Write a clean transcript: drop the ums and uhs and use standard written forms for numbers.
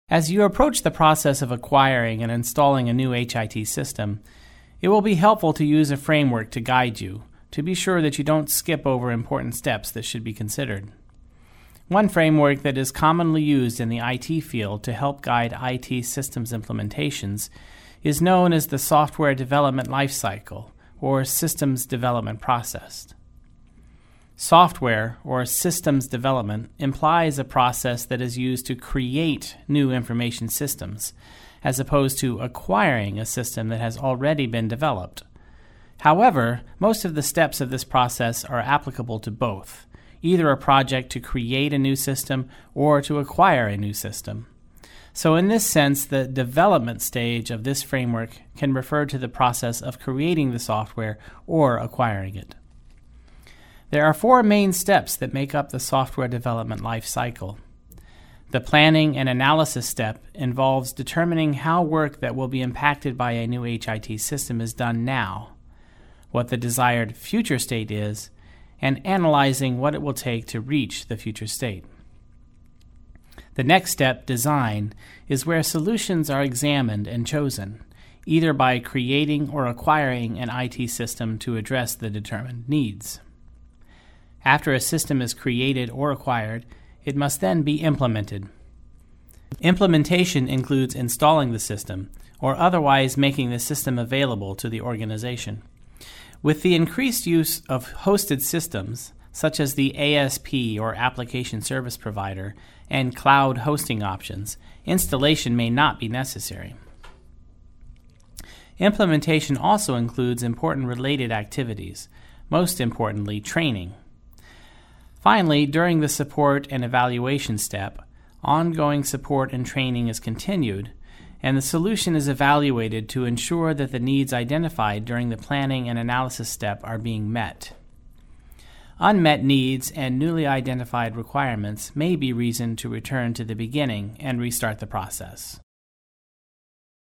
As you approach the process of acquiring and installing a new HIT system, it will be helpful to use a framework to guide you, to be sure that you don't skip over important steps that should be considered. One framework that is commonly used in the IT field to help guide IT systems implementations is known as the Software Development Lifecycle, or Systems Development Process. Software, or systems development, implies a process that is used to create new information systems, as opposed to acquiring a system that has already been developed. However, most of the steps of this process are applicable to both, either a project to create a new system or to acquire a new system. So in this sense, the development stage of this framework can refer to the process of creating the software or acquiring it. There are 4 main steps that make up the software development life cycle. The planning and analysis step involves determining how work that will be impacted by a new HIT system is done now, what the desired future state is, and analyzing what it will take to reach the future state. The next step, design, is where solutions are examined and chosen, either by creating or acquiring an IT system to address the determined needs. After a system is created or acquired, it must then be implemented. Implementation includes installing the system, or otherwise making the system available to the organization. With the increased use of hosted systems, such as the ASP or Application Service Provider, and cloud hosting options, installation may not be necessary. Implementation also includes important related activities, most importantly, training. Finally, during the support and evaluation step, ongoing support and training is continued, and the solution is evaluated to ensure that the needs identified during the planning and analysis step are being met. Unmet needs and newly identified requirements may be reason to return to the beginning and restart the process.